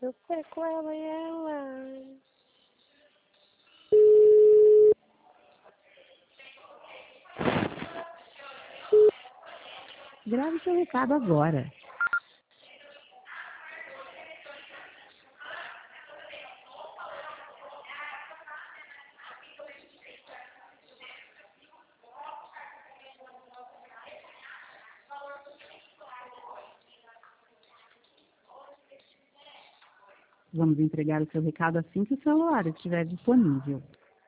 Eu perco ela e ela. Grave seu recado agora. Vamos entregar o seu recado assim que o celular estiver disponível.